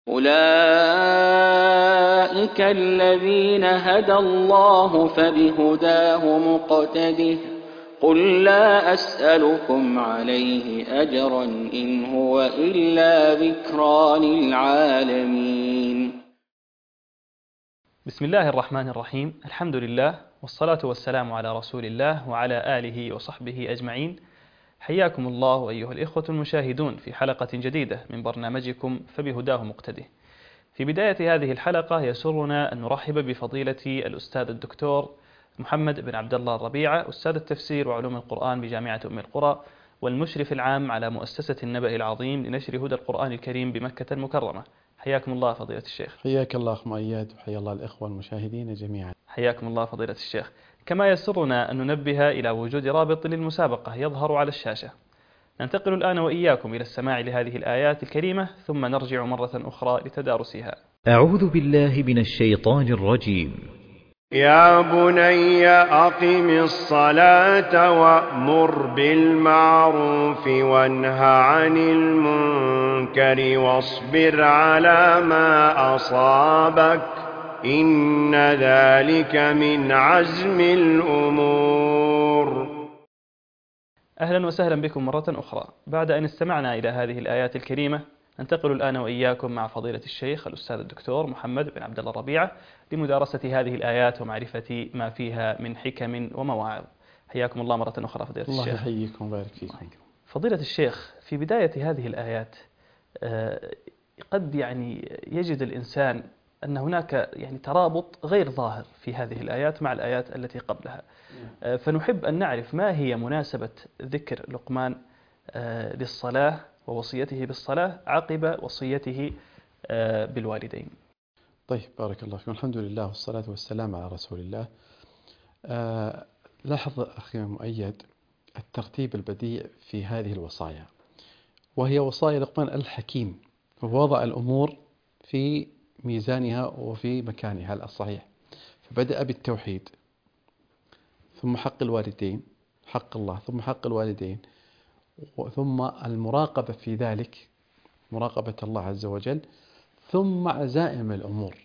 أولئك الذين هدى الله فبهداه مقتده قل لا أسألكم عليه أجرا إن هو إلا ذكرى للعالمين. بسم الله الرحمن الرحيم. الحمد لله والصلاة والسلام على رسول الله وعلى آله وصحبه أجمعين. حياكم الله أيها الإخوة المشاهدون في حلقة جديدة من برنامجكم فبهداه مقتده. في بداية هذه الحلقة يسرنا أن نرحب بفضيلة الأستاذ الدكتور محمد بن عبد الله الربيعة، أستاذ التفسير وعلوم القرآن بجامعة أم القرى، والمشرف العام على مؤسسة النبأ العظيم لنشر هدى القرآن الكريم بمكة المكرمة. حياكم الله فضيلة الشيخ. حياك الله أخ مؤيد، وحيا الله الإخوة المشاهدين جميعا. حياكم الله فضيلة الشيخ. كما يسرنا أن ننبه إلى وجود رابط للمسابقة يظهر على الشاشة. ننتقل الآن وإياكم إلى السماع لهذه الآيات الكريمة ثم نرجع مرة أخرى لتدارسها. أعوذ بالله من الشيطان الرجيم. يا بني أقم الصلاة وأمر بالمعروف وانه عن المنكر واصبر على ما أصابك إن ذلك من عزم الأمور. أهلا وسهلا بكم مرة أخرى. بعد أن استمعنا إلى هذه الآيات الكريمة ننتقل الآن وإياكم مع فضيلة الشيخ الأستاذ الدكتور محمد بن عبد الله الربيعة لمدارسة هذه الآيات ومعرفة ما فيها من حكم ومواعظ. حياكم الله مرة أخرى فضيلة الشيخ. الله يحييكم ويبارك فيكم. فضيلة الشيخ، في بداية هذه الآيات قد يجد الإنسان أن هناك ترابط غير ظاهر في هذه الآيات مع الآيات التي قبلها، فنحب أن نعرف ما هي مناسبة ذكر لقمان للصلاة ووصيته بالصلاة عقب وصيته بالوالدين. طيب، بارك الله فيكم. الحمد لله والصلاة والسلام على رسول الله. لاحظ أخي مؤيد الترتيب البديع في هذه الوصايا، وهي وصايا لقمان الحكيم، ووضع الأمور في ميزانها وفي مكانها الصحيح. فبدأ بالتوحيد، ثم حق الوالدين، حق الله، ثم حق الوالدين، ثم المراقبة في ذلك، مراقبة الله عز وجل، ثم عزائم الأمور،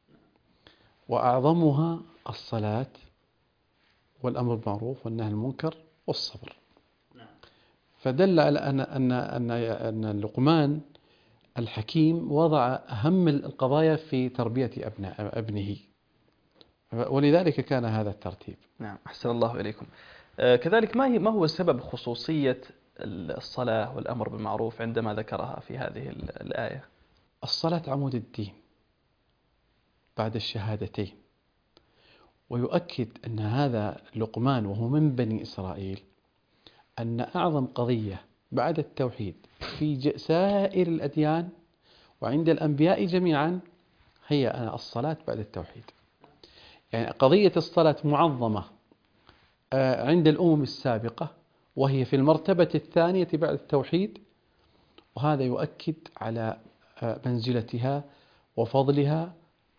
وأعظمها الصلاة والأمر بالمعروف والنهي عن المنكر والصبر. فدل على أن لقمان الحكيم وضع أهم القضايا في تربية ابنه، ولذلك كان هذا الترتيب. نعم، أحسن الله إليكم. كذلك ما هو سبب خصوصية الصلاة والأمر بالمعروف عندما ذكرها في هذه الآية؟ الصلاة عمود الدين بعد الشهادتين، ويؤكد أن هذا لقمان وهو من بني إسرائيل أن أعظم قضية بعد التوحيد في سائر الأديان وعند الأنبياء جميعا هي الصلاة بعد التوحيد. قضية الصلاة معظمة عند الأمم السابقة، وهي في المرتبة الثانية بعد التوحيد، وهذا يؤكد على منزلتها وفضلها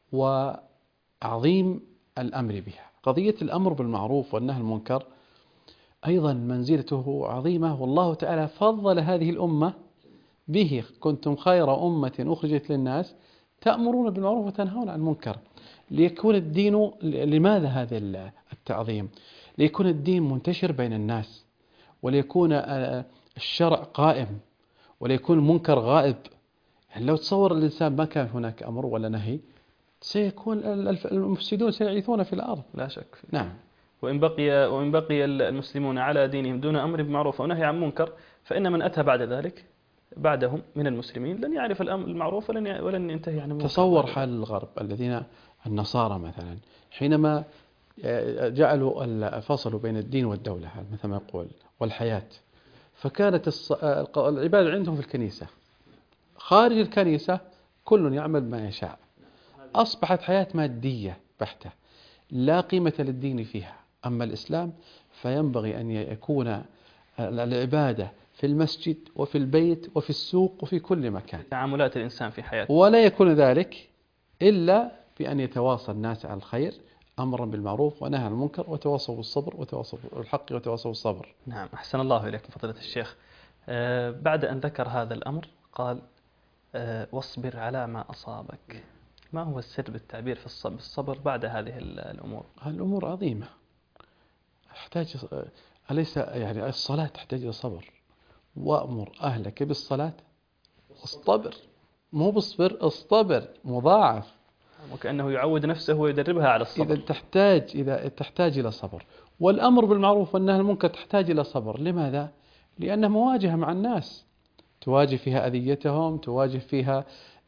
وعظيم الأمر بها. قضية الأمر بالمعروف والنهي عن المنكر أيضا منزلته عظيمة، والله تعالى فضل هذه الأمة به: كنتم خير أمة أخرجت للناس تأمرون بالمعروف وتنهون عن المنكر. ليكون الدين، لماذا هذا التعظيم؟ ليكون الدين منتشر بين الناس، وليكون الشرع قائم، وليكون المنكر غائب. لو تصور الإنسان ما كان هناك أمر ولا نهي، سيكون المفسدون سيعيثون في الأرض لا شك. نعم. وإن بقي المسلمون على دينهم دون أمر بمعروف ونهي عن منكر، فإن من أتى بعد ذلك بعدهم من المسلمين لن يعرف المعروف ولن ينتهي عن المنكر. تصور حال الغرب الذين النصارى مثلا، حينما جعلوا فصلوا بين الدين والدولة مثل ما يقول والحياة، فكانت العبادة عندهم في الكنيسة. خارج الكنيسة كل يعمل ما يشاء، أصبحت حياة مادية بحتة لا قيمة للدين فيها. أما الإسلام فينبغي أن يكون العبادة في المسجد وفي البيت وفي السوق وفي كل مكان، تعاملات الإنسان في حياته، ولا يكون ذلك إلا بأن يتواصى الناس على الخير، أمرا بالمعروف ونهى عن المنكر، وتواصوا بالصبر وتواصوا بالحق وتواصوا بالصبر. نعم، أحسن الله إليكم فضيلة الشيخ. بعد أن ذكر هذا الأمر قال واصبر على ما أصابك، ما هو السر بالتعبير في بالصبر بعد هذه الأمور؟ الأمور عظيمة، تحتاج، أليس يعني الصلاة تحتاج إلى صبر؟ وأمر أهلك بالصلاة اصطبر، مو بصبر، اصطبر مضاعف. وكأنه يعود نفسه ويدربها على الصبر. إذا تحتاج إلى صبر. والأمر بالمعروف والنهي عن المنكر تحتاج إلى صبر. لماذا؟ لأنها مواجهة مع الناس، تواجه فيها أذيتهم، تواجه فيها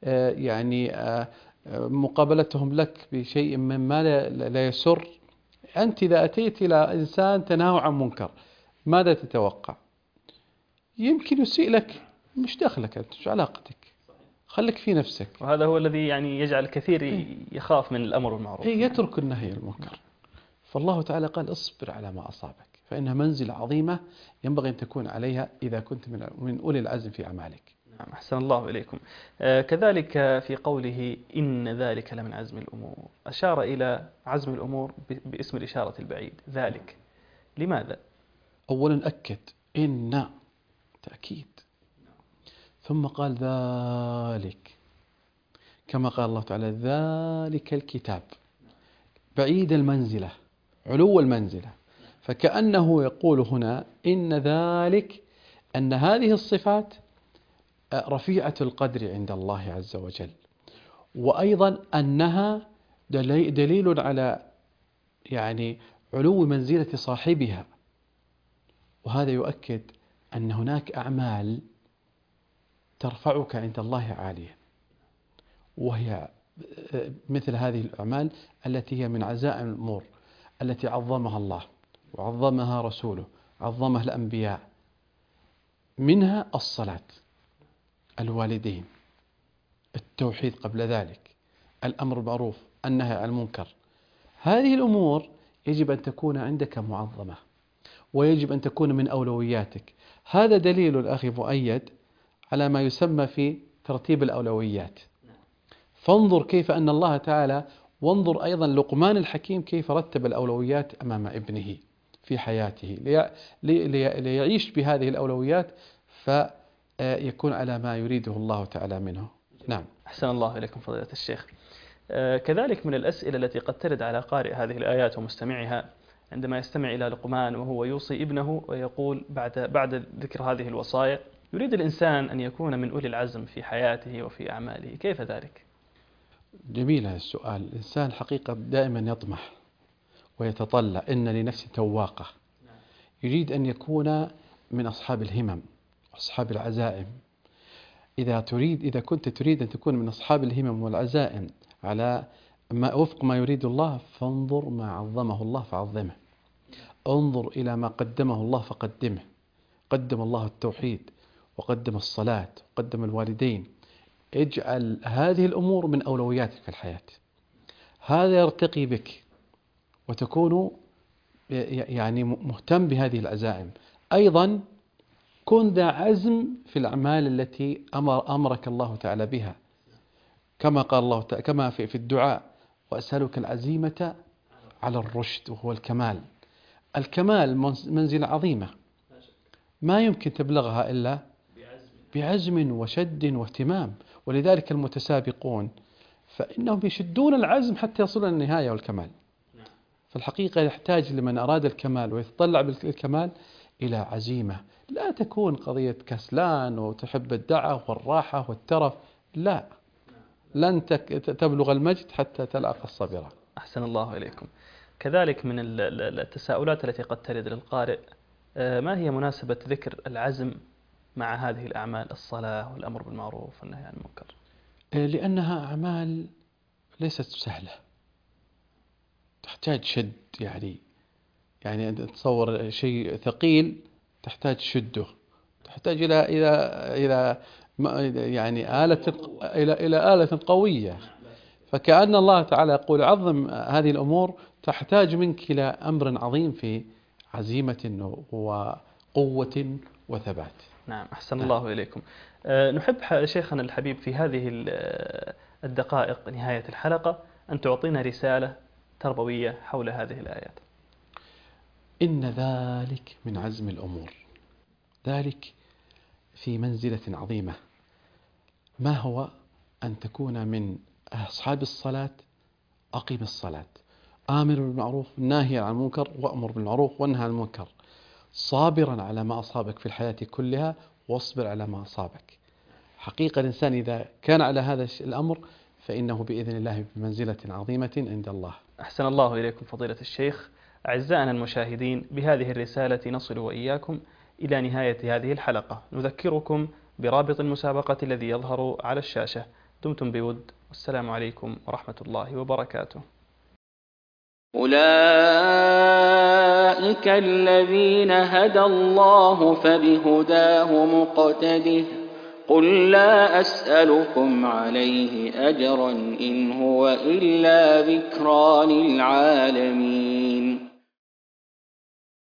مقابلتهم لك بشيء مما لا يسر. أنت إذا أتيت إلى إنسان تنهى عن منكر ماذا تتوقع؟ يمكن يسيء لك، مش دخلك أنت، مش علاقتك، خليك في نفسك. وهذا هو الذي يعني يجعل الكثير يخاف من الأمر بالمعروف، يترك النهي عن المنكر. فالله تعالى قال اصبر على ما أصابك، فإنها منزلة عظيمة ينبغي أن تكون عليها إذا كنت من أولي العزم في أعمالك. نعم، أحسن الله إليكم. كذلك في قوله إن ذلك لمن عزم الأمور، أشار إلى عزم الأمور باسم الإشارة البعيد ذلك، لماذا؟ أولا أكد إن، تأكيد، ثم قال ذلك، كما قال الله تعالى ذلك الكتاب، بعيد المنزلة، علو المنزلة. فكأنه يقول هنا إن ذلك، أن هذه الصفات رفيعة القدر عند الله عز وجل، وأيضا أنها دليل على يعني علو منزلة صاحبها. وهذا يؤكد أن هناك أعمال ترفعك عند الله عاليا، وهي مثل هذه الأعمال التي هي من عزائم الأمور التي عظمها الله وعظمها رسوله، عظمها الأنبياء، منها الصلاة، الوالدين، التوحيد قبل ذلك، الأمر بالمعروف، النهي عن المنكر. هذه الأمور يجب أن تكون عندك معظمة، ويجب أن تكون من أولوياتك. هذا دليل الأخي مؤيد على ما يسمى في ترتيب الأولويات. فانظر كيف أن الله تعالى، وانظر أيضا لقمان الحكيم كيف رتب الأولويات أمام ابنه في حياته ليعيش بهذه الأولويات فيكون على ما يريده الله تعالى منه. نعم. أحسن الله إليكم فضيلة الشيخ. كذلك من الأسئلة التي قد ترد على قارئ هذه الآيات ومستمعها عندما يستمع إلى لقمان وهو يوصي ابنه ويقول بعد ذكر هذه الوصايا يريد الإنسان أن يكون من أولي العزم في حياته وفي أعماله، كيف ذلك؟ جميل هذا السؤال. الإنسان حقيقة دائما يطمح ويتطلع، إن لنفسه تواقة، يريد أن يكون من أصحاب الهمم، أصحاب العزائم. إذا كنت تريد أن تكون من أصحاب الهمم والعزائم على وفق ما يريد الله، فانظر ما عظمه الله فعظمه، انظر إلى ما قدمه الله فقدمه. قدم الله التوحيد، وقدم الصلاة، وقدم الوالدين. اجعل هذه الأمور من أولوياتك في الحياة، هذا يرتقي بك وتكون يعني مهتم بهذه العزائم. أيضا كن ذا عزم في الأعمال التي أمرك الله تعالى بها، كما قال الله تعالى كما في الدعاء: وأسألك العزيمة على الرشد، وهو الكمال. الكمال منزلة عظيمة ما يمكن تبلغها إلا بعزم وشد واهتمام. ولذلك المتسابقون فإنهم يشدون العزم حتى يصلون إلى النهاية والكمال. فالحقيقة يحتاج لمن أراد الكمال ويتطلع بالكمال إلى عزيمة، لا تكون قضية كسلان وتحب الدعة والراحة والترف، لا، لن تبلغ المجد حتى تلأق الصبرة. أحسن الله إليكم. كذلك من التساؤلات التي قد ترد للقارئ، ما هي مناسبة ذكر العزم مع هذه الأعمال، الصلاة والأمر بالمعروف والنهي عن المنكر؟ لأنها أعمال ليست سهلة، تحتاج شد. يعني أنت تصور شيء ثقيل تحتاج شده، تحتاج إلى يعني إلى آلة قوية. فكأن الله تعالى يقول عظم هذه الأمور، تحتاج منك إلى أمر عظيم في عزيمة وقوة وثبات. نعم، أحسن الله إليكم. نحب شيخنا الحبيب في هذه الدقائق نهاية الحلقة أن تعطينا رسالة تربوية حول هذه الآيات. إن ذلك من عزم الأمور، ذلك في منزلة عظيمة. ما هو أن تكون من أصحاب الصلاة؟ أقم الصلاة، آمر بالمعروف ناهي عن المنكر، وأمر بالمعروف وانهى عن المنكر، صابرا على ما أصابك في الحياة كلها، واصبر على ما أصابك. حقيقة الإنسان إذا كان على هذا الأمر فإنه بإذن الله بمنزلة عظيمة عند الله. أحسن الله إليكم فضيلة الشيخ. أعزائنا المشاهدين، بهذه الرسالة نصل وإياكم إلى نهاية هذه الحلقة. نذكركم برابط المسابقة الذي يظهر على الشاشة. دمتم بود، والسلام عليكم ورحمة الله وبركاته. أولئك الذين هدى الله فبهداه مقتده قل لا أسألكم عليه أجرا إن هو إلا ذكرى للعالمين.